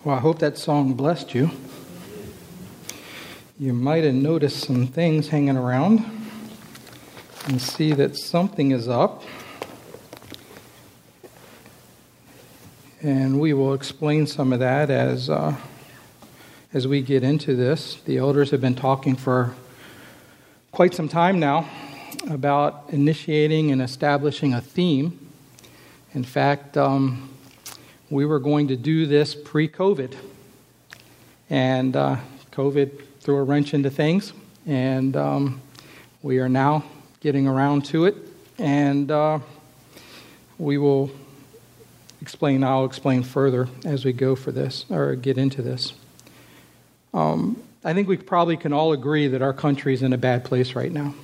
Well, I hope that song blessed you. You might have noticed some things hanging around and see that something is up. And we will explain some of that as we get into this. The elders have been talking for quite some time now about initiating and establishing a theme. In fact, we were going to do this pre-COVID, and COVID threw a wrench into things, and we are now getting around to it, and we will explain. I'll explain further as we go for this, or get into this. I think we probably can all agree that our country is in a bad place right now.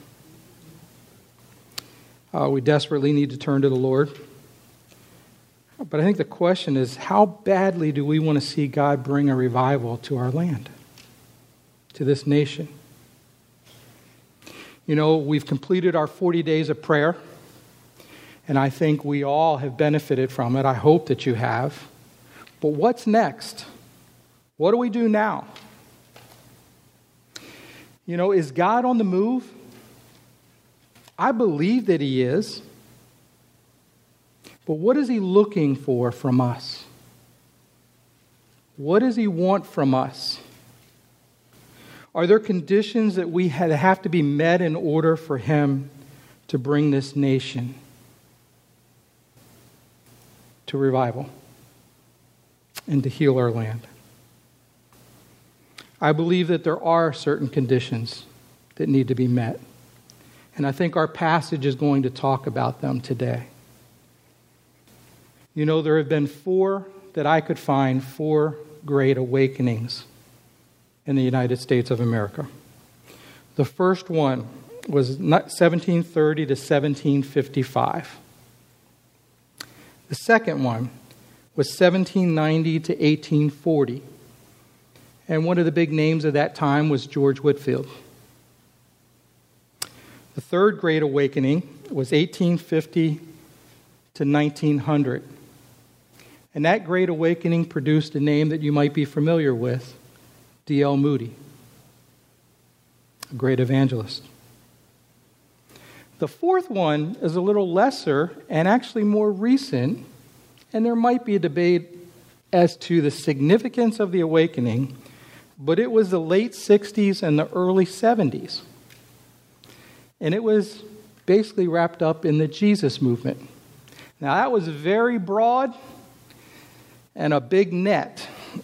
We desperately need to turn to the Lord. But I think the question is, how badly do we want to see God bring a revival to our land, to this nation? You know, we've completed our 40 days of prayer, and I think we all have benefited from it. I hope that you have. But what's next? What do we do now? You know, is God on the move? I believe that He is. But what is He looking for from us? What does He want from us? Are there conditions that we have to be met in order for Him to bring this nation to revival and to heal our land? I believe that there are certain conditions that need to be met. And I think our passage is going to talk about them today. You know, there have been four great awakenings in the United States of America. The first one was 1730 to 1755. The second one was 1790 to 1840. And one of the big names of that time was George Whitefield. The third Great Awakening was 1850 to 1900. And that Great Awakening produced a name that you might be familiar with, D.L. Moody, a great evangelist. The fourth one is a little lesser and actually more recent, and there might be a debate as to the significance of the awakening, but it was the late 60s and the early 70s. And it was basically wrapped up in the Jesus movement. Now, that was very broad and a big net.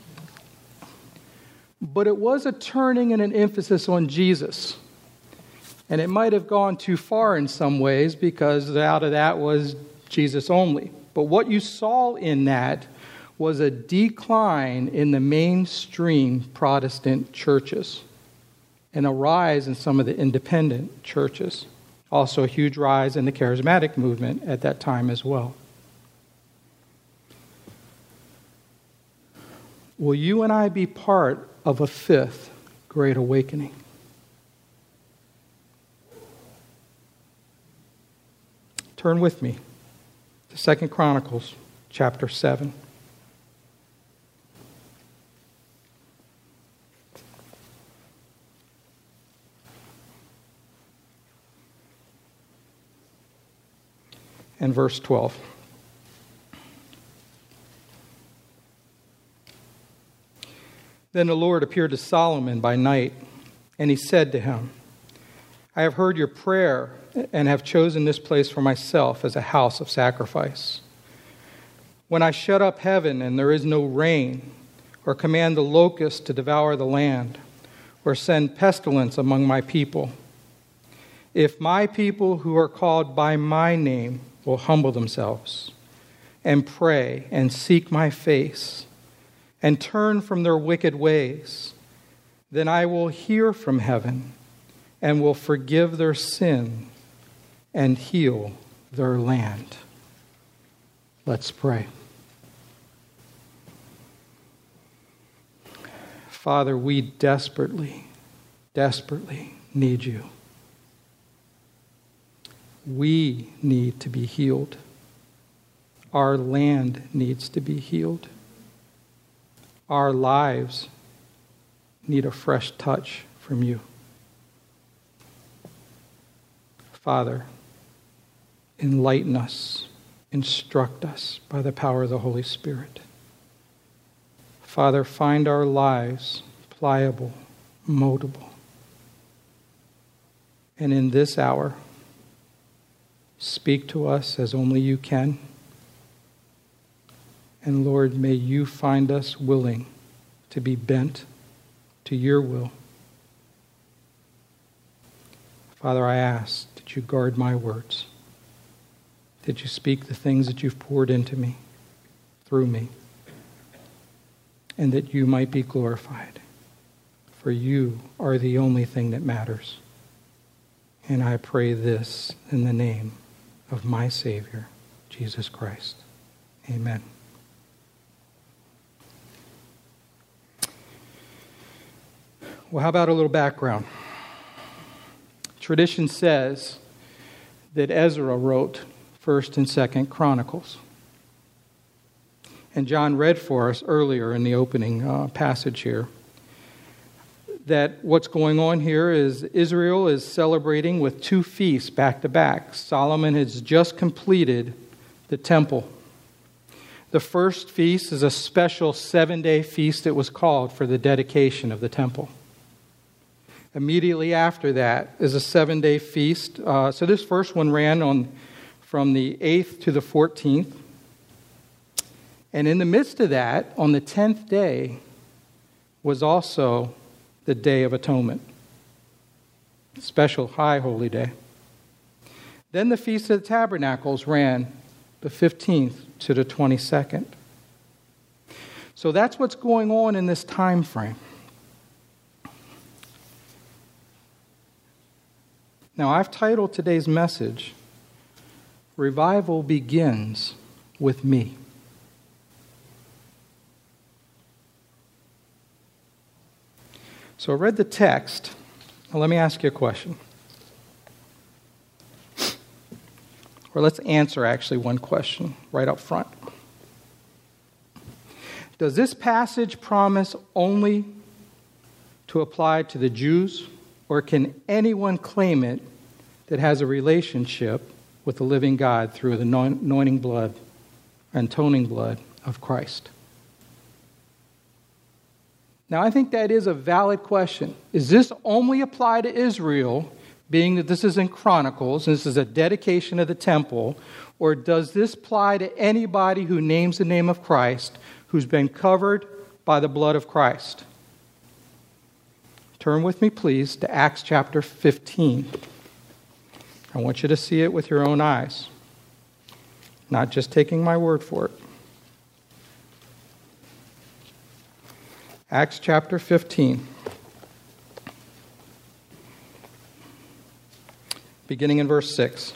But it was a turning and an emphasis on Jesus. And it might have gone too far in some ways because out of that was Jesus only. But what you saw in that was a decline in the mainstream Protestant churches and a rise in some of the independent churches. Also a huge rise in the charismatic movement at that time as well. Will you and I be part of a fifth Great Awakening? Turn with me to 2 Chronicles chapter 7. And verse 12. Then the Lord appeared to Solomon by night, and He said to him, I have heard your prayer and have chosen this place for myself as a house of sacrifice. When I shut up heaven and there is no rain, or command the locust to devour the land, or send pestilence among my people, if my people who are called by my name will humble themselves and pray and seek my face and turn from their wicked ways, then I will hear from heaven and will forgive their sin and heal their land. Let's pray. Father, we desperately, desperately need you. We need to be healed. Our land needs to be healed. Our lives need a fresh touch from you. Father, enlighten us, instruct us by the power of the Holy Spirit. Father, find our lives pliable, moldable. And in this hour, speak to us as only you can. And Lord, may you find us willing to be bent to your will. Father, I ask that you guard my words, that you speak the things that you've poured into me, through me, and that you might be glorified. For you are the only thing that matters. And I pray this in the name of my Savior, Jesus Christ. Amen. Well, how about a little background? Tradition says that Ezra wrote 1st and 2nd Chronicles. And John read for us earlier in the opening passage here that what's going on here is Israel is celebrating with 2 feasts back to back. Solomon has just completed the temple. The first feast is a special 7-day feast that was called for the dedication of the temple. Immediately after that is a 7-day feast. So this first one ran from the 8th to the 14th. And in the midst of that, on the 10th day, was also the Day of Atonement. Special high holy day. Then the Feast of the Tabernacles ran the 15th to the 22nd. So that's what's going on in this time frame. Now, I've titled today's message, Revival Begins with Me. So I read the text. Now let me ask you a question. Or let's answer actually one question right up front. Does this passage promise only to apply to the Jews? Or can anyone claim it that has a relationship with the living God through the anointing blood, atoning blood of Christ? Now, I think that is a valid question. Is this only apply to Israel, being that this is in Chronicles, and this is a dedication of the temple, or does this apply to anybody who names the name of Christ, who's been covered by the blood of Christ? Turn with me, please, to Acts chapter 15. I want you to see it with your own eyes, not just taking my word for it. Acts chapter 15, beginning in verse 6.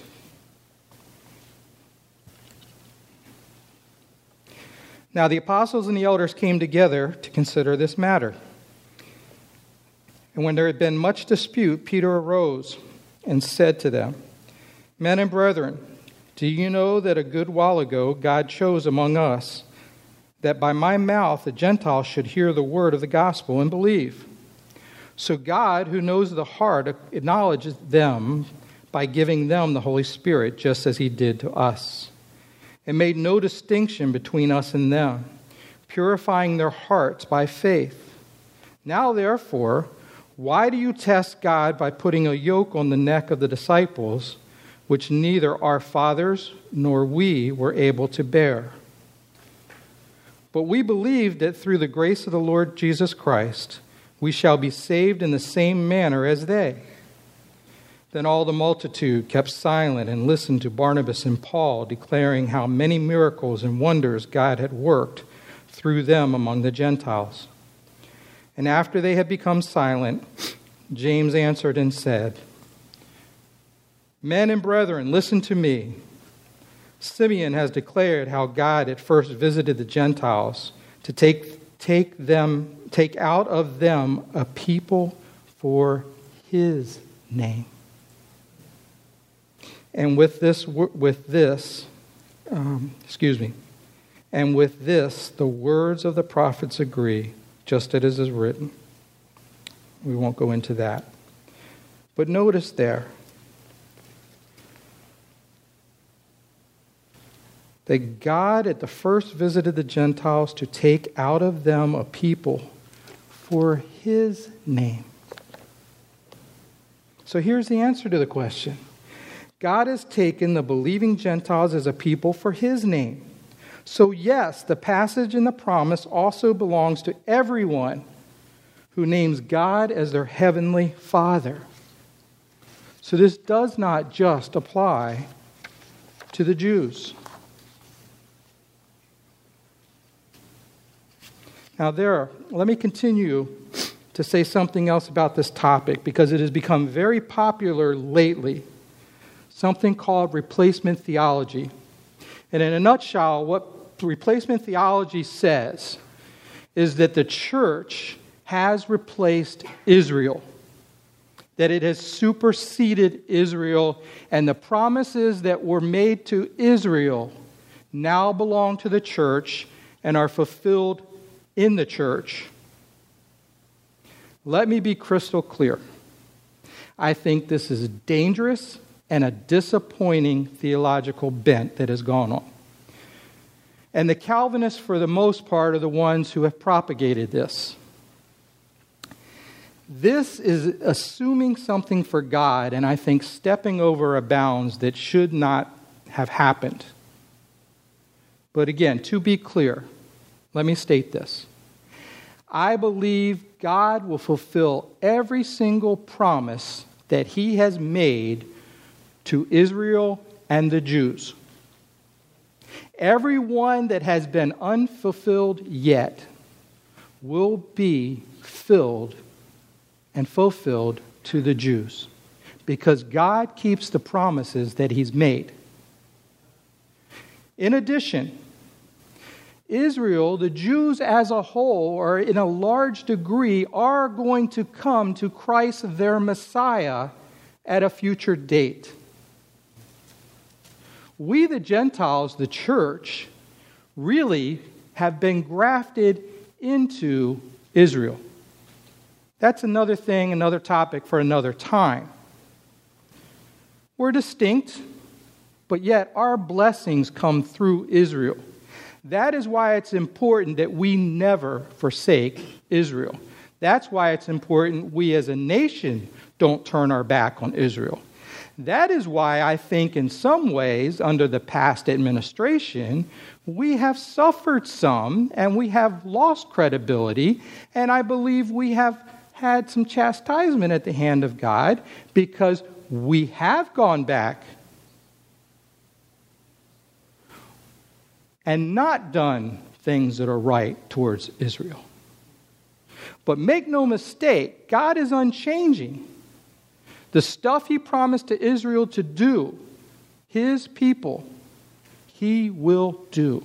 Now the apostles and the elders came together to consider this matter. And when there had been much dispute, Peter arose and said to them, Men and brethren, do you know that a good while ago God chose among us that by my mouth the Gentiles should hear the word of the gospel and believe? So God, who knows the heart, acknowledges them by giving them the Holy Spirit, just as he did to us, and made no distinction between us and them, purifying their hearts by faith. Now, therefore, why do you test God by putting a yoke on the neck of the disciples, which neither our fathers nor we were able to bear? But we believe that through the grace of the Lord Jesus Christ, we shall be saved in the same manner as they. Then all the multitude kept silent and listened to Barnabas and Paul, declaring how many miracles and wonders God had worked through them among the Gentiles. And after they had become silent, James answered and said, Men and brethren, listen to me. Simeon has declared how God at first visited the Gentiles to take out of them a people for his name. And And with this, the words of the prophets agree, just as it is written. We won't go into that. But notice there that God at the first visited the Gentiles to take out of them a people for his name. So here's the answer to the question. God has taken the believing Gentiles as a people for his name. So yes, the passage and the promise also belongs to everyone who names God as their heavenly Father. So this does not just apply to the Jews. Now let me continue to say something else about this topic because it has become very popular lately, something called replacement theology. And in a nutshell, what replacement theology says is that the church has replaced Israel, that it has superseded Israel, and the promises that were made to Israel now belong to the church and are fulfilled in the church. Let me be crystal clear. I think this is dangerous and a disappointing theological bent that has gone on. And the Calvinists, for the most part, are the ones who have propagated this. This is assuming something for God, and I think stepping over a bounds that should not have happened. But again, to be clear, let me state this. I believe God will fulfill every single promise that he has made to Israel and the Jews. Every one that has been unfulfilled yet will be filled and fulfilled to the Jews, because God keeps the promises that he's made. In addition, Israel, the Jews as a whole, or in a large degree, are going to come to Christ their Messiah at a future date. We, the Gentiles, the church, really have been grafted into Israel. That's another thing, another topic for another time. We're distinct, but yet our blessings come through Israel. That is why it's important that we never forsake Israel. That's why it's important we as a nation don't turn our back on Israel. That is why I think in some ways, under the past administration, we have suffered some and we have lost credibility, and I believe we have had some chastisement at the hand of God because we have gone back and not done things that are right towards Israel. But make no mistake, God is unchanging. The stuff he promised to Israel to do, his people, he will do.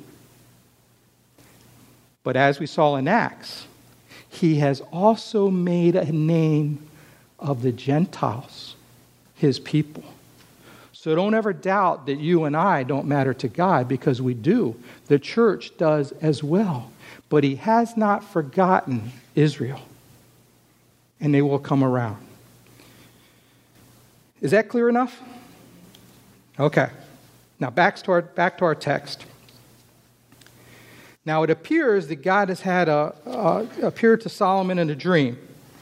But as we saw in Acts, he has also made a name of the Gentiles, his people. So don't ever doubt that you and I don't matter to God, because we do. The church does as well. But he has not forgotten Israel. And they will come around. Is that clear enough? Okay. Now back to our text. Now it appears that God has had appeared to Solomon in a dream.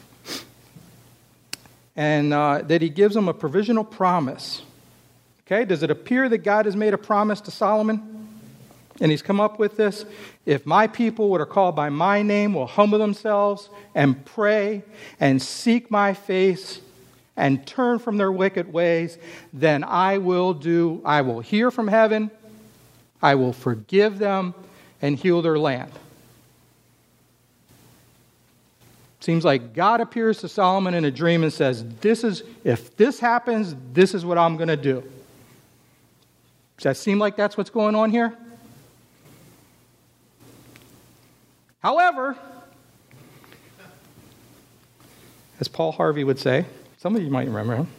And that he gives him a provisional promise. Okay, does it appear that God has made a promise to Solomon? And he's come up with this: if my people that are called by my name will humble themselves and pray and seek my face and turn from their wicked ways, then I will hear from heaven, I will forgive them and heal their land. Seems like God appears to Solomon in a dream and says, if this happens, this is what I'm going to do. Does that seem like that's what's going on here? However, as Paul Harvey would say, some of you might remember him,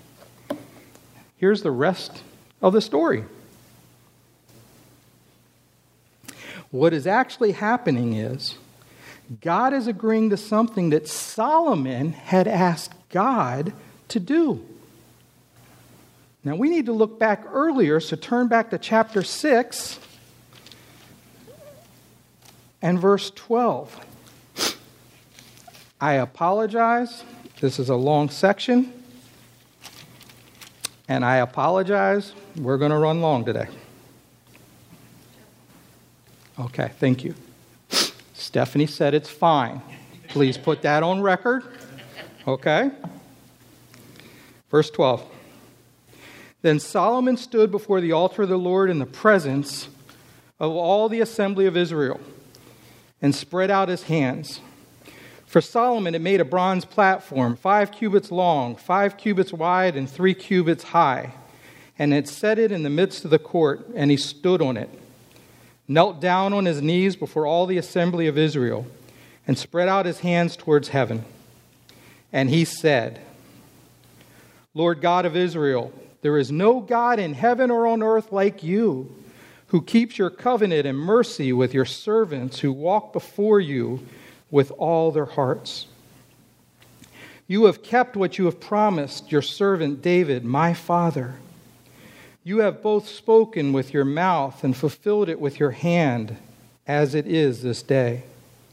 here's the rest of the story. What is actually happening is God is agreeing to something that Solomon had asked God to do. Now we need to look back earlier, so turn back to chapter 6 and verse 12. I apologize. This is a long section. And I apologize. We're going to run long today. Okay, thank you. Stephanie said it's fine. Please put that on record. Okay? Verse 12. Then Solomon stood before the altar of the Lord in the presence of all the assembly of Israel and spread out his hands. For Solomon, it made a bronze platform, 5 cubits long, 5 cubits wide, and 3 cubits high. And it set it in the midst of the court, and he stood on it, knelt down on his knees before all the assembly of Israel, and spread out his hands towards heaven. And he said, Lord God of Israel, there is no God in heaven or on earth like you, who keeps your covenant and mercy with your servants who walk before you with all their hearts. You have kept what you have promised your servant David, my father. You have both spoken with your mouth and fulfilled it with your hand, as it is this day.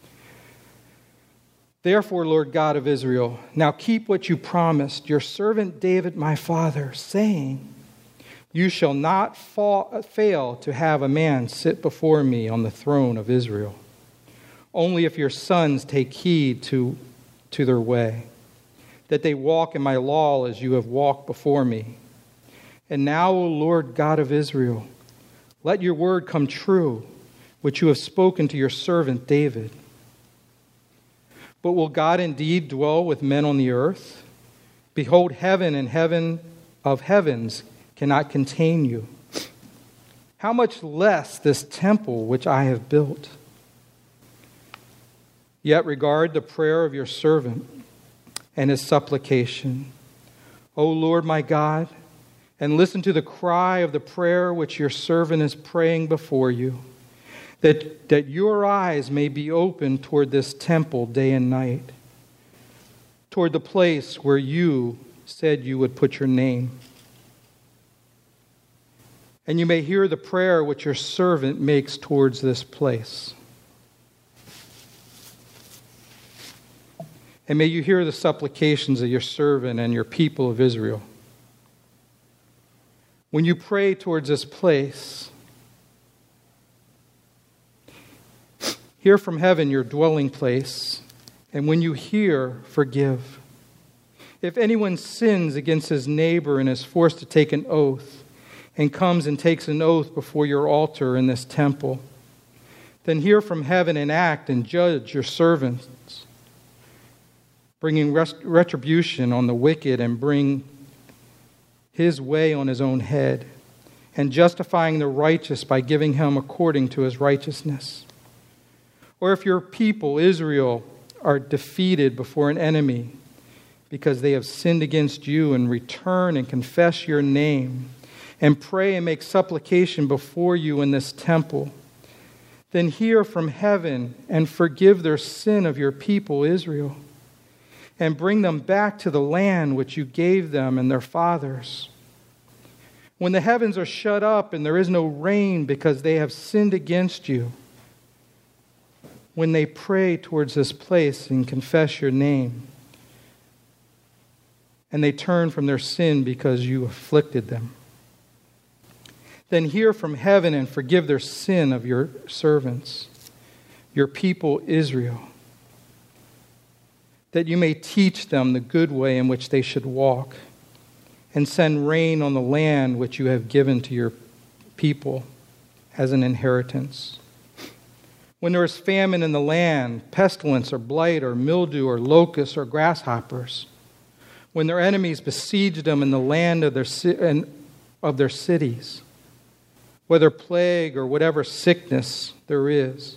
Therefore, Lord God of Israel, now keep what you promised your servant David, my father, saying, you shall not fail to have a man sit before me on the throne of Israel. Only if your sons take heed to their way, that they walk in my law as you have walked before me. And now, O Lord God of Israel, let your word come true, which you have spoken to your servant David. But will God indeed dwell with men on the earth? Behold, heaven and heaven of heavens cannot contain you. How much less this temple which I have built? Yet regard the prayer of your servant and his supplication, O Lord my God, and listen to the cry of the prayer which your servant is praying before you, that your eyes may be open toward this temple day and night, toward the place where you said you would put your name. And you may hear the prayer which your servant makes towards this place. And may you hear the supplications of your servant and your people of Israel. When you pray towards this place, hear from heaven your dwelling place, and when you hear, forgive. If anyone sins against his neighbor and is forced to take an oath, and comes and takes an oath before your altar in this temple, then hear from heaven and act and judge your servants, bringing retribution on the wicked and bring his way on his own head, and justifying the righteous by giving him according to his righteousness. Or if your people, Israel, are defeated before an enemy because they have sinned against you, and return and confess your name, and pray and make supplication before you in this temple, then hear from heaven and forgive their sin of your people, Israel, and bring them back to the land which you gave them and their fathers. When the heavens are shut up and there is no rain because they have sinned against you, when they pray towards this place and confess your name, and they turn from their sin because you afflicted them, then hear from heaven and forgive their sin of your servants, your people Israel, that you may teach them the good way in which they should walk, and send rain on the land which you have given to your people as an inheritance. When there is famine in the land, pestilence or blight or mildew or locusts or grasshoppers, when their enemies besiege them in the land of their cities, whether plague or whatever sickness there is,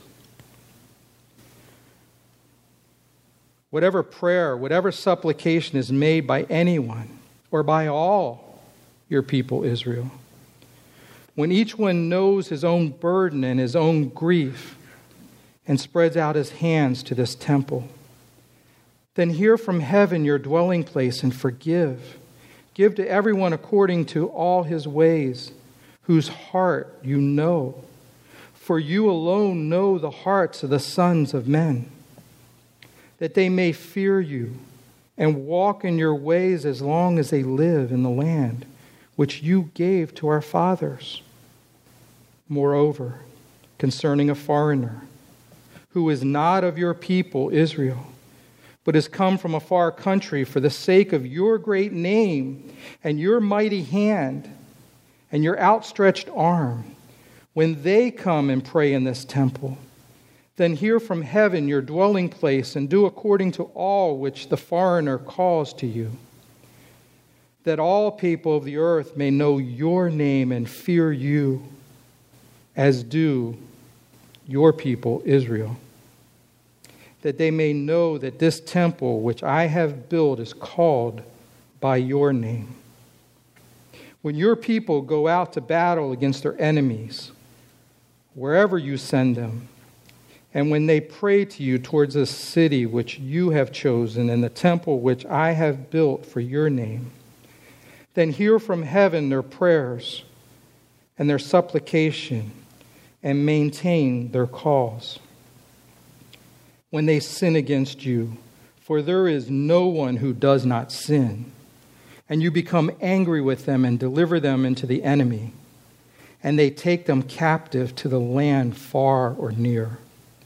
whatever prayer, whatever supplication is made by anyone or by all your people Israel, when each one knows his own burden and his own grief and spreads out his hands to this temple. Then hear from heaven your dwelling place and forgive. Give to everyone according to all his ways, whose heart you know. For you alone know the hearts of the sons of men, that they may fear you and walk in your ways as long as they live in the land which you gave to our fathers. Moreover, concerning a foreigner who is not of your people, Israel, but has come from a far country for the sake of your great name and your mighty hand and your outstretched arm, when they come and pray in this temple, then hear from heaven your dwelling place and do according to all which the foreigner calls to you, that all people of the earth may know your name and fear you, as do your people Israel, that they may know that this temple which I have built is called by your name. When your people go out to battle against their enemies, wherever you send them, and when they pray to you towards the city which you have chosen and the temple which I have built for your name, then hear from heaven their prayers and their supplication and maintain their cause. When they sin against you, for there is no one who does not sin, and you become angry with them and deliver them into the enemy, and they take them captive to the land far or near.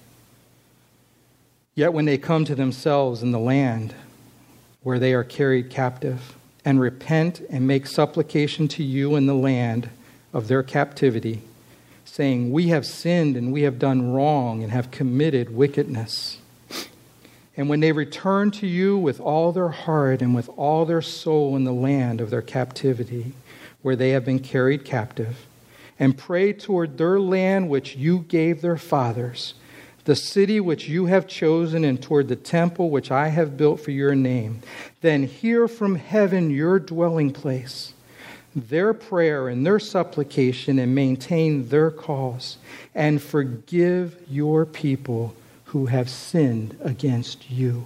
Yet when they come to themselves in the land where they are carried captive, and repent and make supplication to you in the land of their captivity, saying, we have sinned and we have done wrong and have committed wickedness. And when they return to you with all their heart and with all their soul in the land of their captivity, where they have been carried captive, and pray toward their land which you gave their fathers, the city which you have chosen, and toward the temple which I have built for your name, then hear from heaven your dwelling place, their prayer and their supplication, and maintain their cause, and forgive your people who have sinned against you.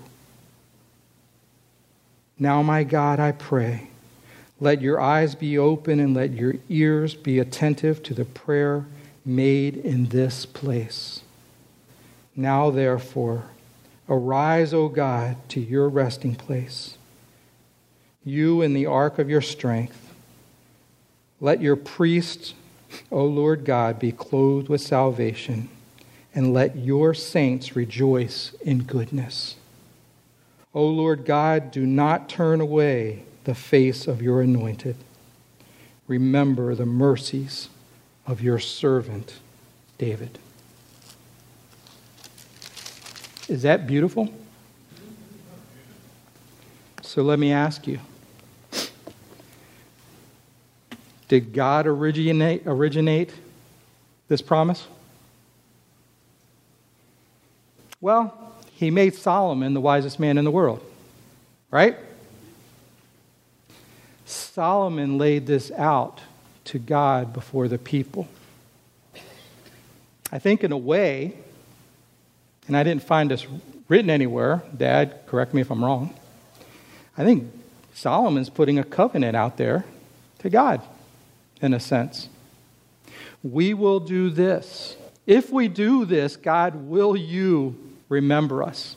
Now, my God, I pray, let your eyes be open and let your ears be attentive to the prayer made in this place. Now, therefore, arise, O God, to your resting place, you in the ark of your strength. Let your priests, O Lord God, be clothed with salvation, and let your saints rejoice in goodness. O Lord God, do not turn away the face of your anointed. Remember the mercies of your servant David. Is that beautiful? So let me ask you, did God originate this promise? Well, he made Solomon the wisest man in the world, right? Solomon laid this out to God before the people. I think in a way, and I didn't find this written anywhere, Dad, correct me if I'm wrong, I think Solomon's putting a covenant out there to God, in a sense. We will do this. If we do this, God, will you remember us?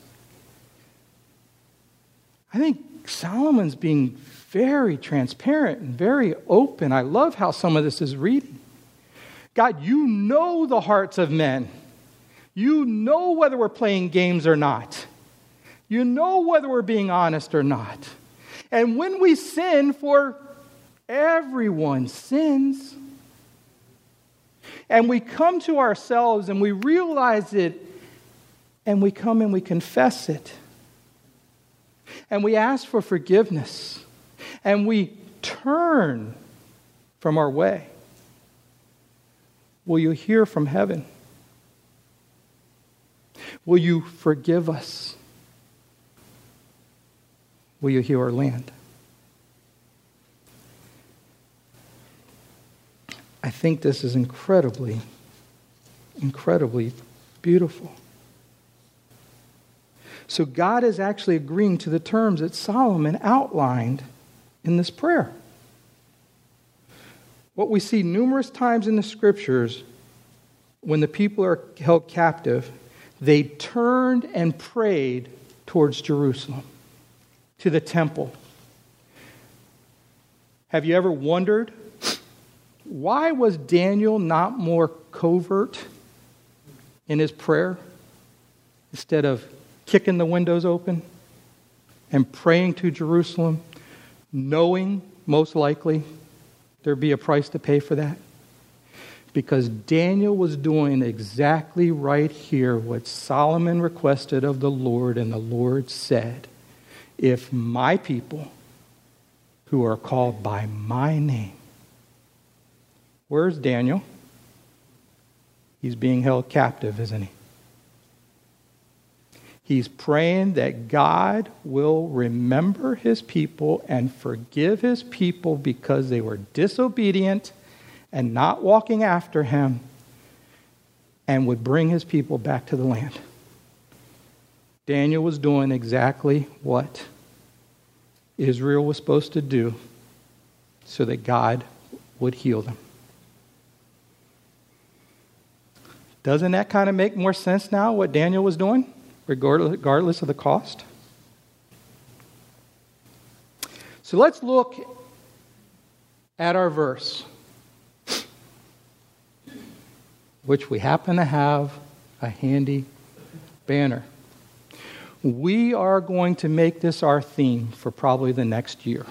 I think Solomon's being very transparent and very open. I love how some of this is reading. God, you know the hearts of men. You know whether we're playing games or not. You know whether we're being honest or not. And when we sin, for everyone sins, and we come to ourselves and we realize it, and we come and we confess it, and we ask for forgiveness, and we turn from our way, will you hear from heaven? Will you forgive us? Will you heal our land? I think this is incredibly, incredibly beautiful. So God is actually agreeing to the terms that Solomon outlined in this prayer. What we see numerous times in the scriptures, when the people are held captive, they turned and prayed towards Jerusalem, to the temple. Have you ever wondered, why was Daniel not more covert in his prayer instead of kicking the windows open and praying to Jerusalem, knowing most likely there'd be a price to pay for that? Because Daniel was doing exactly right here what Solomon requested of the Lord, and the Lord said, if my people who are called by my name. Where's Daniel? He's being held captive, isn't he? He's praying that God will remember his people and forgive his people because they were disobedient and not walking after him, and would bring his people back to the land. Daniel was doing exactly what Israel was supposed to do so that God would heal them. Doesn't that kind of make more sense now, what Daniel was doing, regardless of the cost? So let's look at our verse, which we happen to have a handy banner. We are going to make this our theme for probably the next year.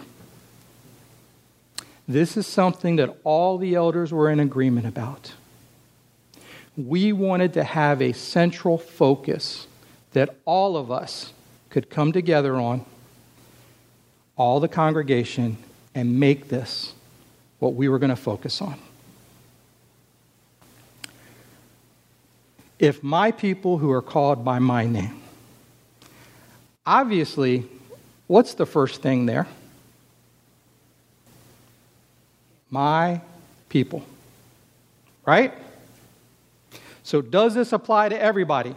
This is something that all the elders were in agreement about. We wanted to have a central focus that all of us could come together on, all the congregation, and make this what we were going to focus on. If my people who are called by my name. Obviously, what's the first thing there? My people. Right? So does this apply to everybody?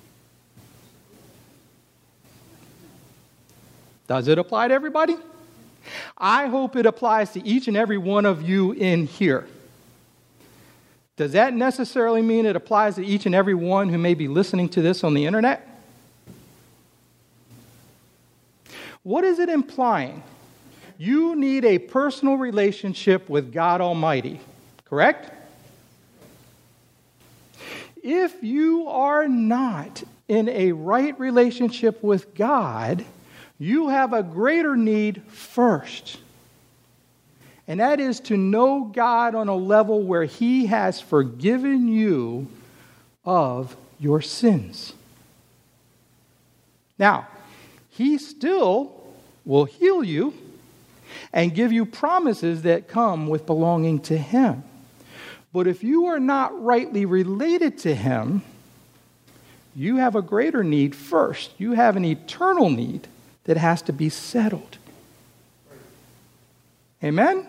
Does it apply to everybody? I hope it applies to each and every one of you in here. Does that necessarily mean it applies to each and every one who may be listening to this on the internet? What is it implying? You need a personal relationship with God Almighty, correct? If you are not in a right relationship with God, you have a greater need first. And that is to know God on a level where He has forgiven you of your sins. Now, He still will heal you and give you promises that come with belonging to Him. But if you are not rightly related to Him, you have a greater need first. You have an eternal need that has to be settled. Amen?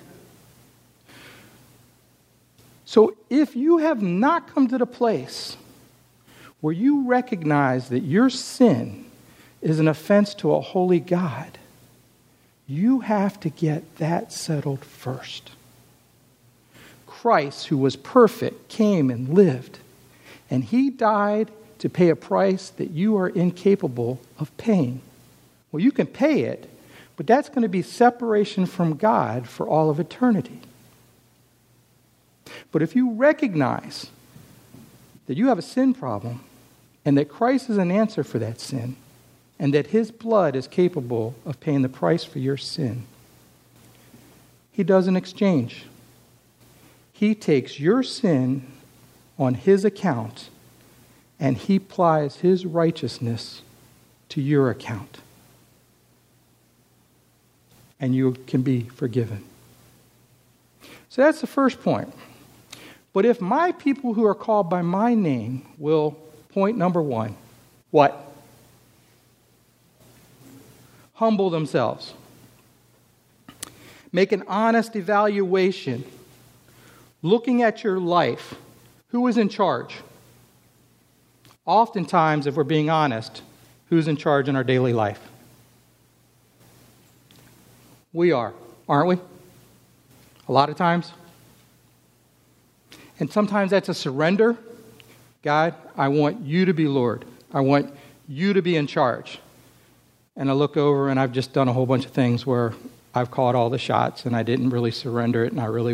So if you have not come to the place where you recognize that your sin is an offense to a holy God, you have to get that settled first. Christ, who was perfect, came and lived, and He died to pay a price that you are incapable of paying. Well, you can pay it, but that's going to be separation from God for all of eternity. But if you recognize that you have a sin problem and that Christ is an answer for that sin and that His blood is capable of paying the price for your sin, He does an exchange. He takes your sin on His account and He applies His righteousness to your account. And you can be forgiven. So that's the first point. But if my people who are called by my name will, point number one, what? Humble themselves. Make an honest evaluation. looking at your life, who is in charge? Oftentimes, if we're being honest, who's in charge in our daily life? We are, aren't we? A lot of times. And sometimes that's a surrender. God, I want you to be Lord. I want you to be in charge. And I look over and I've just done a whole bunch of things where I've called all the shots and I didn't really surrender it and I really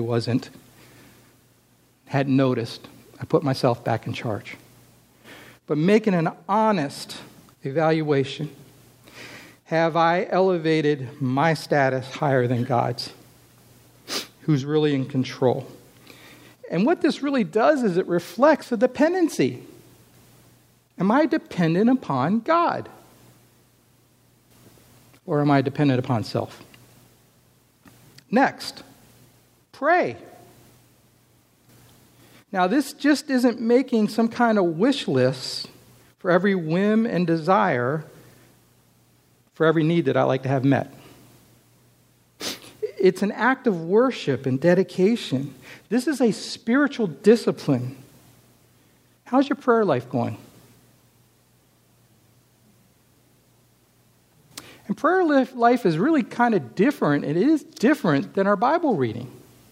hadn't noticed. I put myself back in charge. But making an honest evaluation, have I elevated my status higher than God's? Who's really in control? And what this really does is it reflects a dependency. Am I dependent upon God? Or am I dependent upon self? Next, pray. Now, this just isn't making some kind of wish list for every whim and desire, for every need that I like to have met. It's an act of worship and dedication. This is a spiritual discipline. How's your prayer life going? And prayer life is really kind of different. It is different than our Bible reading.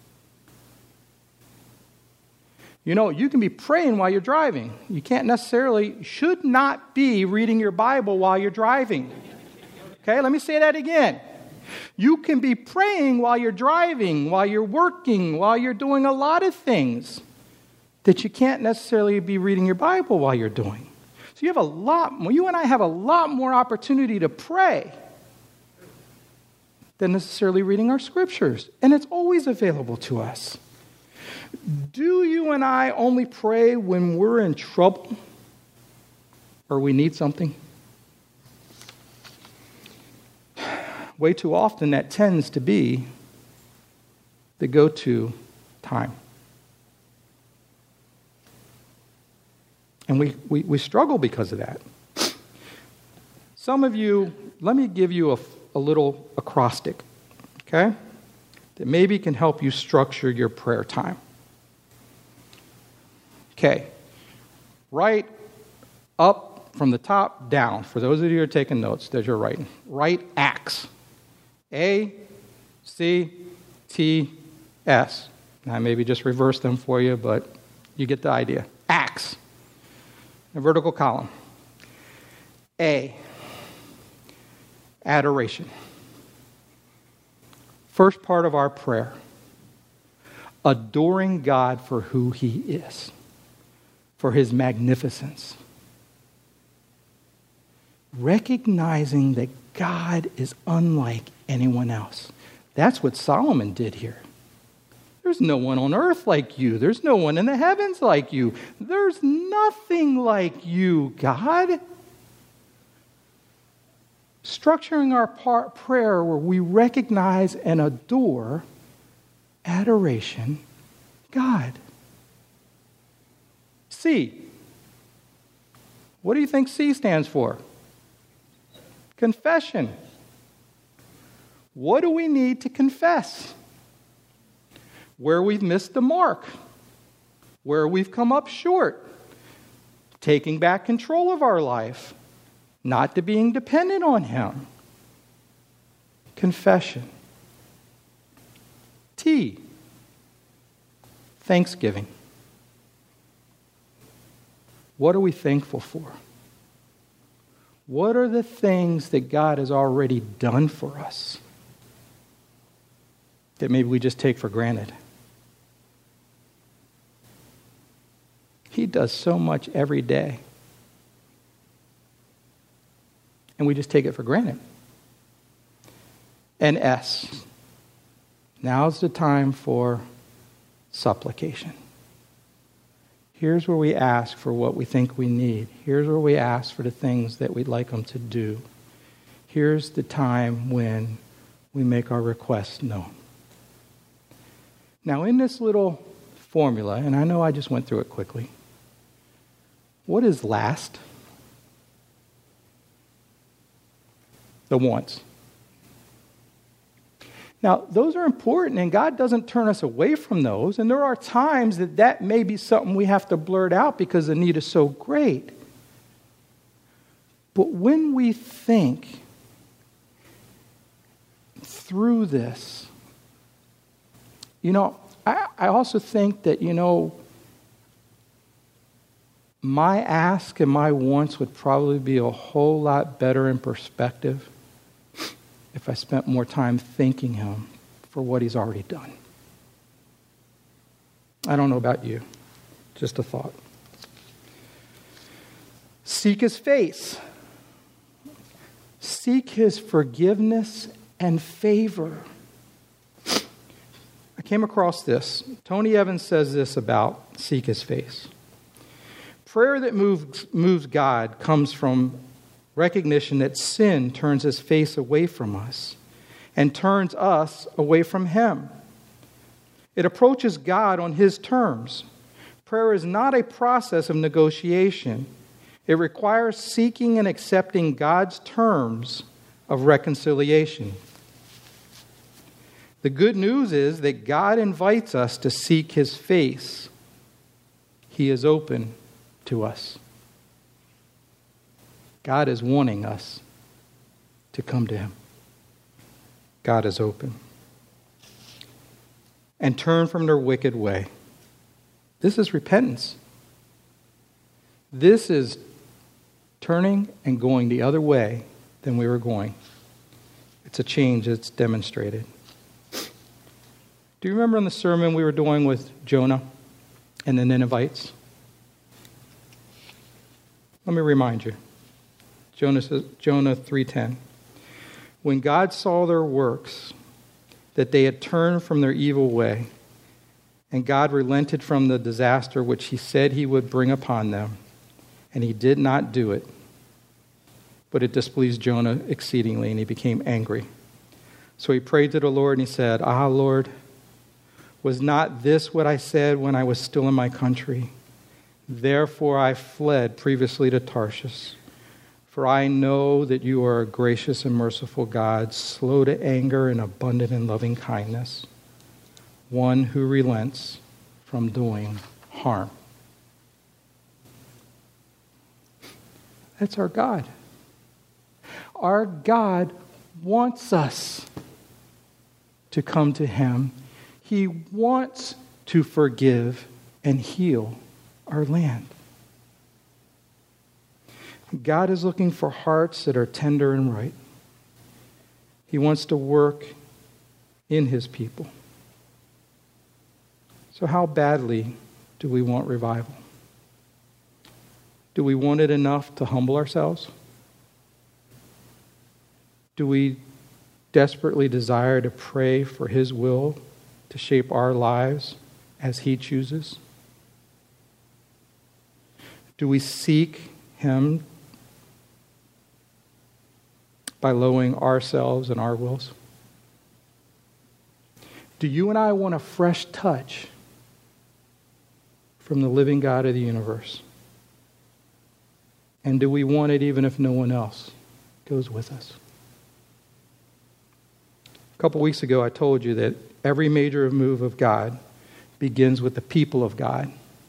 You know, you can be praying while you're driving. You should not be reading your Bible while you're driving. Okay, let me say that again. You can be praying while you're driving, while you're working, while you're doing a lot of things that you can't necessarily be reading your Bible while you're doing. So you and I have a lot more opportunity to pray than necessarily reading our scriptures. And it's always available to us. Do you and I only pray when we're in trouble or we need something? Way too often that tends to be the go-to time. And we struggle because of that. Some of you, let me give you a little acrostic, okay, that maybe can help you structure your prayer time. Okay, right up from the top down. For those of you who are taking notes, there's your writing. Write acts. A, C, T, S. Now, I maybe just reverse them for you, but you get the idea. Acts. A vertical column. A, adoration. First part of our prayer. Adoring God for who He is, for His magnificence. Recognizing that God is unlike anyone else. That's what Solomon did here. There's no one on earth like you. There's no one in the heavens like you. There's nothing like you, God. Structuring our prayer where we recognize and adore adoration, God. C. What do you think C stands for? Confession. What do we need to confess? Where we've missed the mark. Where we've come up short. Taking back control of our life. Not to being dependent on Him. Confession. T. Thanksgiving. What are we thankful for? What are the things that God has already done for us that maybe we just take for granted? He does so much every day. And we just take it for granted. And S. Now's the time for supplication. Here's where we ask for what we think we need. Here's where we ask for the things that we'd like Him to do. Here's the time when we make our requests known. Now, in this little formula, and I know I just went through it quickly, what is last? The wants. Now, those are important, and God doesn't turn us away from those. And there are times that may be something we have to blurt out because the need is so great. But when we think through this, I also think that, my ask and my wants would probably be a whole lot better in perspective if I spent more time thanking him for what he's already done. I don't know about you. Just a thought. Seek his face. Seek his forgiveness and favor. I came across this. Tony Evans says this about seek his face. Prayer that moves God comes from recognition that sin turns his face away from us and turns us away from him. It approaches God on his terms. Prayer is not a process of negotiation. It requires seeking and accepting God's terms of reconciliation. The good news is that God invites us to seek his face. He is open to us. God is wanting us to come to him. God is open. And turn from their wicked way. This is repentance. This is turning and going the other way than we were going. It's a change that's demonstrated. Do you remember in the sermon we were doing with Jonah and the Ninevites? Let me remind you. Jonah 3:10. When God saw their works, that they had turned from their evil way, and God relented from the disaster which he said he would bring upon them, and he did not do it. But it displeased Jonah exceedingly, and he became angry. So he prayed to the Lord, and he said, "Ah, Lord, was not this what I said when I was still in my country? Therefore I fled previously to Tarshish. For I know that you are a gracious and merciful God, slow to anger and abundant in loving kindness, one who relents from doing harm." That's our God. Our God wants us to come to him. He wants to forgive and heal our land. God is looking for hearts that are tender and right. He wants to work in his people. So how badly do we want revival? Do we want it enough to humble ourselves? Do we desperately desire to pray for his will to shape our lives as he chooses? Do we seek him by lowering ourselves and our wills? Do you and I want a fresh touch from the living God of the universe? And do we want it even if no one else goes with us? A couple weeks ago, I told you that every major move of God begins with the people of God.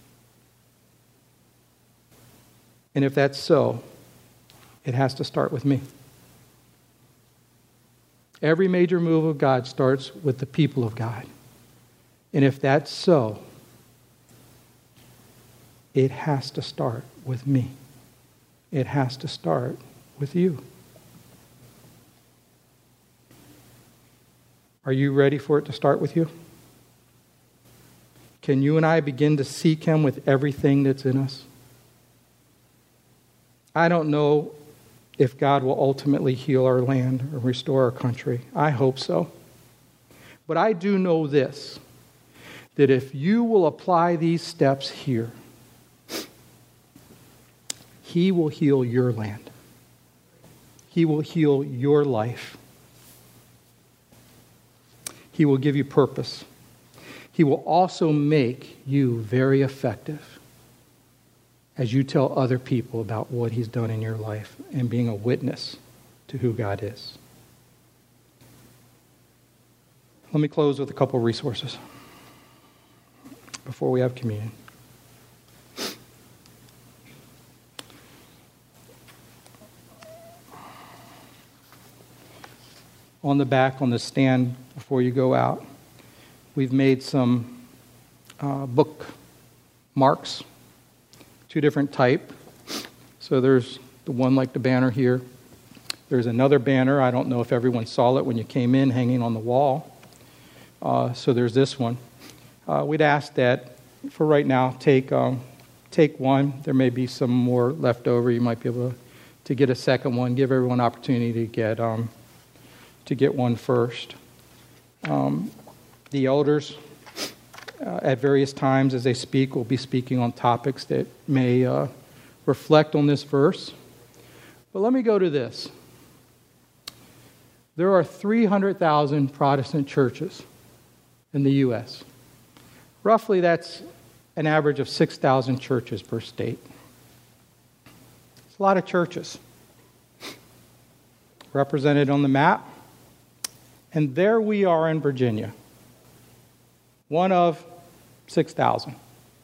And if that's so, it has to start with me. Every major move of God starts with the people of God. And if that's so, it has to start with me. It has to start with you. Are you ready for it to start with you? Can you and I begin to seek him with everything that's in us? I don't know if God will ultimately heal our land or restore our country. I hope so. But I do know this, that if you will apply these steps here, he will heal your land. He will heal your life. He will give you purpose. He will also make you very effective as you tell other people about what he's done in your life and being a witness to who God is. Let me close with a couple of resources before we have communion. On the back, on the stand before you go out, we've made some book marks, two different type. So there's the one like the banner here. There's another banner. I don't know if everyone saw it when you came in, hanging on the wall. So there's this one. We'd ask that for right now, take one. There may be some more left over. You might be able to get a second one. Give everyone an opportunity to get one first. The elders, at various times as they speak, will be speaking on topics that may reflect on this verse. But let me go to this. There are 300,000 Protestant churches in the U.S. Roughly, that's an average of 6,000 churches per state. It's a lot of churches represented on the map. And there we are in Virginia, one of 6,000.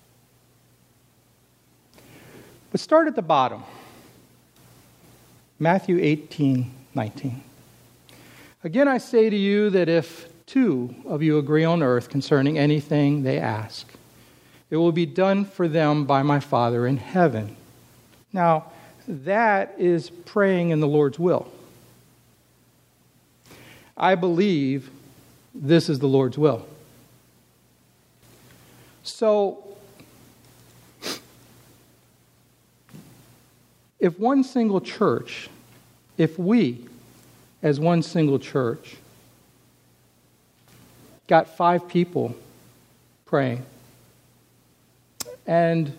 But start at the bottom. Matthew 18:19. Again, I say to you that if two of you agree on earth concerning anything they ask, it will be done for them by my Father in heaven. Now, that is praying in the Lord's will. I believe this is the Lord's will. So, if one single church, if we, as one single church, got 5 people praying, and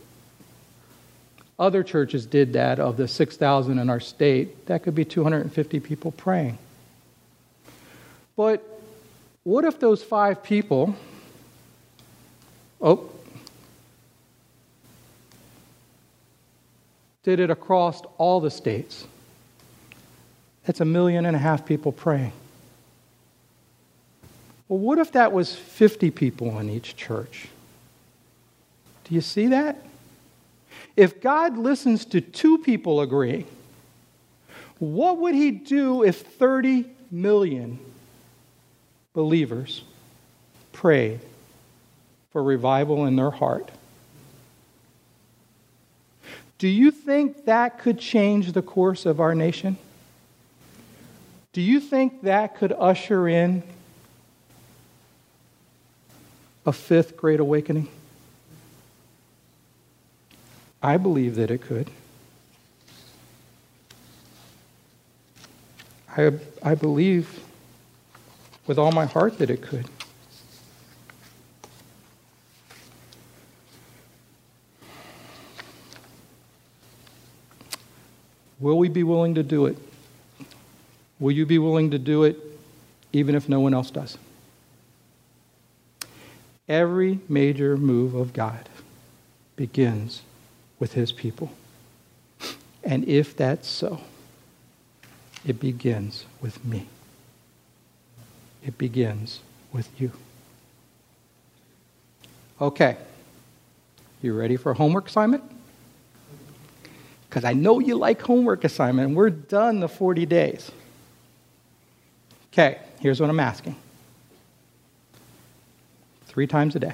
other churches did that of the 6,000 in our state, that could be 250 people praying. But what if those 5 people, did it across all the states? That's 1.5 million people praying. Well, what if that was 50 people in each church? Do you see that? If God listens to 2 people agreeing, what would he do if 30 million believers prayed for revival in their heart? Do you think that could change the course of our nation? Do you think that could usher in a 5th Great Awakening? I believe that it could. I believe with all my heart that it could. Will we be willing to do it? Will you be willing to do it even if no one else does? Every major move of God begins with his people. And if that's so, it begins with me. It begins with you. Okay. You ready for a homework assignment? Because I know you like homework assignment, and we're done the 40 days. Okay, here's what I'm asking. 3 times a day.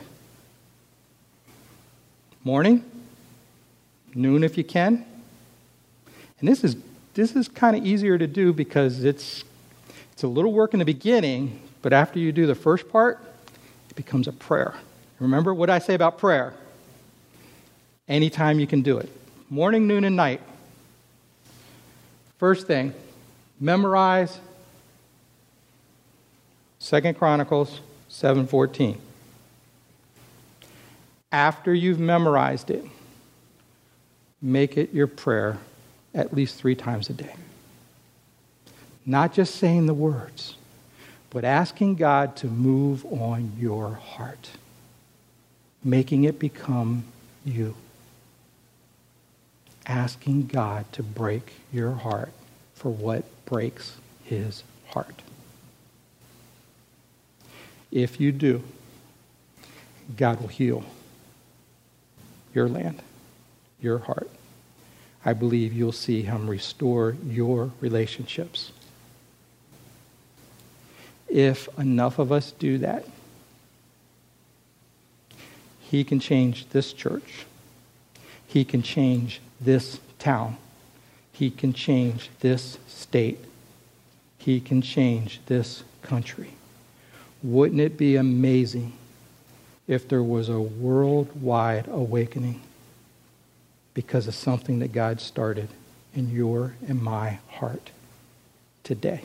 Morning, noon if you can. And this is kind of easier to do because it's a little work in the beginning, but after you do the first part, it becomes a prayer. Remember what I say about prayer? Anytime you can do it. Morning, noon, and night. First thing, memorize 2 Chronicles 7:14. After you've memorized it, make it your prayer at least 3 times a day. Not just saying the words, but asking God to move on your heart, making it become you. Asking God to break your heart for what breaks his heart. If you do, God will heal your land, your heart. I believe you'll see him restore your relationships. If enough of us do that, he can change this church. He can change this town. He can change this state. He can change this country. Wouldn't it be amazing if there was a worldwide awakening because of something that God started in your and my heart today?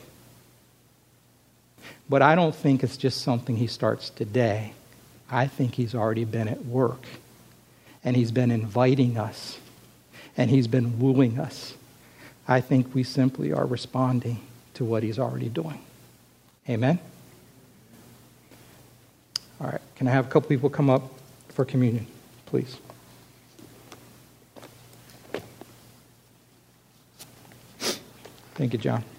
But I don't think it's just something he starts today. I think he's already been at work, and he's been inviting us, and he's been wooing us. I think we simply are responding to what he's already doing. Amen? All right. Can I have a couple people come up for communion, please? Thank you, John.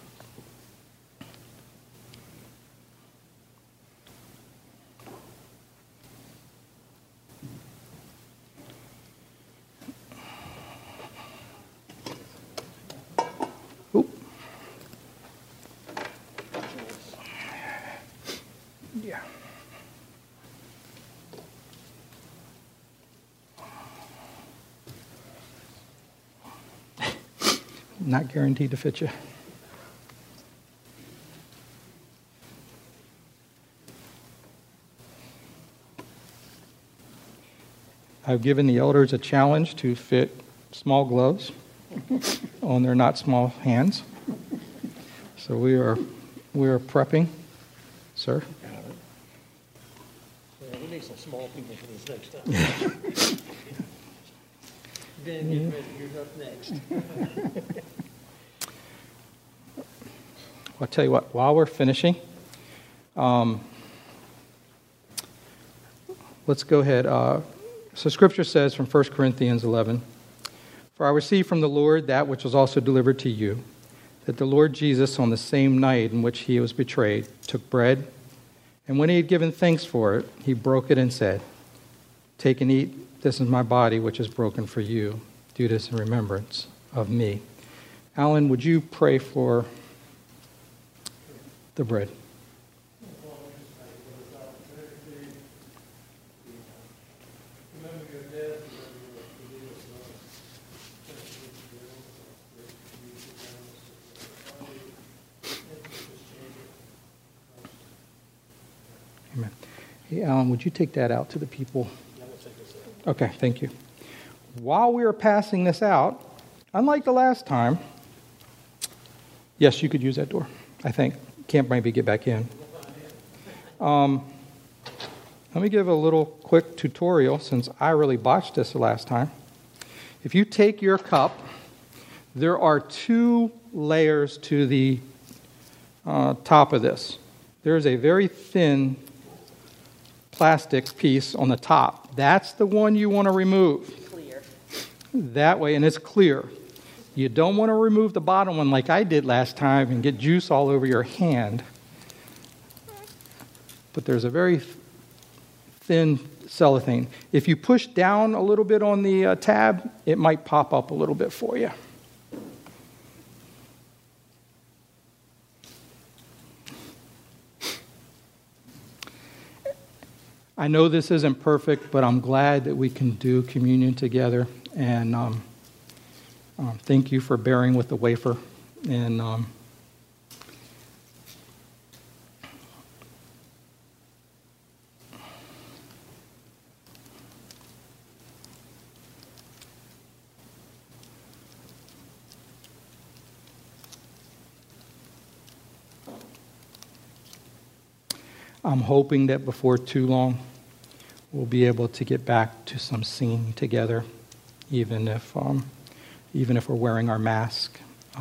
Oop. Yeah. Not guaranteed to fit you. I've given the elders a challenge to fit small gloves on their not small hands. So we are prepping, sir. Yeah, we need some small people for this next time. Dan, get ready. You're up next. I'll tell you what, while we're finishing, let's go ahead. So Scripture says from 1 Corinthians 11, "For I received from the Lord that which was also delivered to you, that the Lord Jesus, on the same night in which he was betrayed, took bread, and when he had given thanks for it, he broke it and said, 'Take and eat, this is my body which is broken for you. Do this in remembrance of me.'" Alan, would you pray for the bread? Amen. Hey, Alan, would you take that out to the people? Okay, thank you. While we are passing this out, unlike the last time, yes, you could use that door, I think. Can't maybe get back in. Let me give a little quick tutorial since I really botched this the last time. If you take your cup, there are 2 layers to the top of this. There's a very thin plastic piece on the top. That's the one you want to remove. Clear. That way, and it's clear. You don't want to remove the bottom one like I did last time and get juice all over your hand. But there's a very thin cellophane. If you push down a little bit on the tab, it might pop up a little bit for you. I know this isn't perfect, but I'm glad that we can do communion together. And thank you for bearing with the wafer. And I'm hoping that before too long, we'll be able to get back to some singing together, even if we're wearing our mask.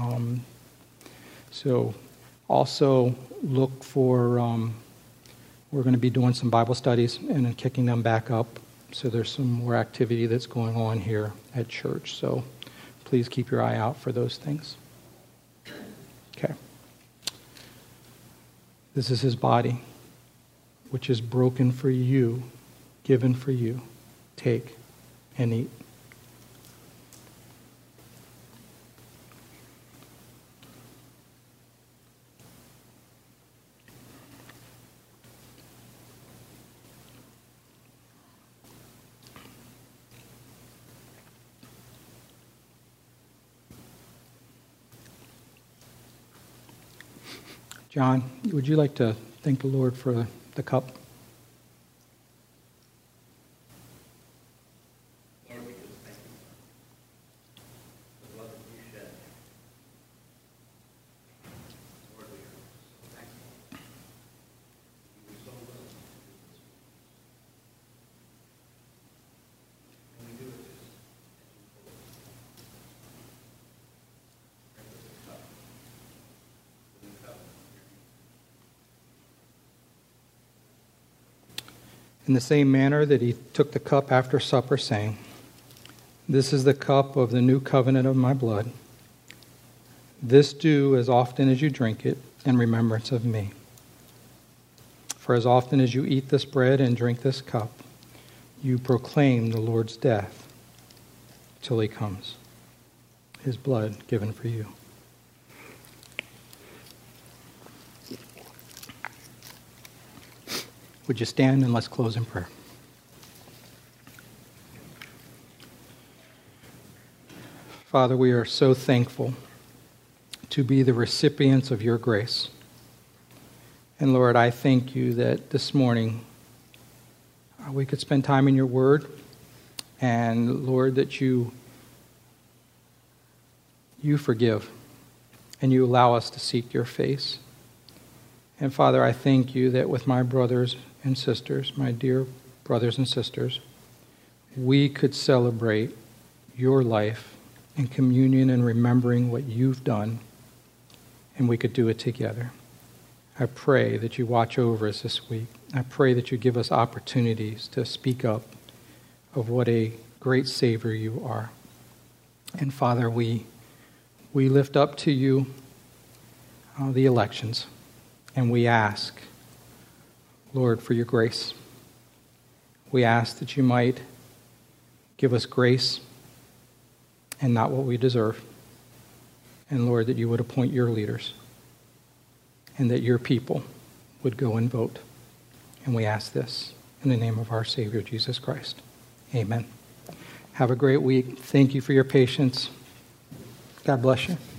So also look for, we're going to be doing some Bible studies and then kicking them back up. So there's some more activity that's going on here at church. So please keep your eye out for those things. Okay. This is his body. which is broken for you, given for you. Take and eat. John, would you like to thank the Lord for the cup? Lord, we just thank you for the love that you shed. Lord, we are so thankful. You were so willing to do this. And we do it just as you told us. Drink of this cup. The new covenant. In the same manner that he took the cup after supper, saying, "This is the cup of the new covenant of my blood. This do as often as you drink it in remembrance of me. For as often as you eat this bread and drink this cup, you proclaim the Lord's death till he comes. His blood given for you." Would you stand and let's close in prayer? Father, we are so thankful to be the recipients of your grace. And Lord, I thank you that this morning we could spend time in your word. And Lord, that you forgive and you allow us to seek your face. And Father, I thank you that with my brothers and sisters, my dear brothers and sisters, we could celebrate your life in communion and remembering what you've done, and we could do it together. I pray that you watch over us this week. I pray that you give us opportunities to speak up of what a great Savior you are. And Father, we lift up to you the elections, and we ask, Lord, for your grace. We ask that you might give us grace and not what we deserve. And Lord, that you would appoint your leaders and that your people would go and vote. And we ask this in the name of our Savior, Jesus Christ. Amen. Have a great week. Thank you for your patience. God bless you.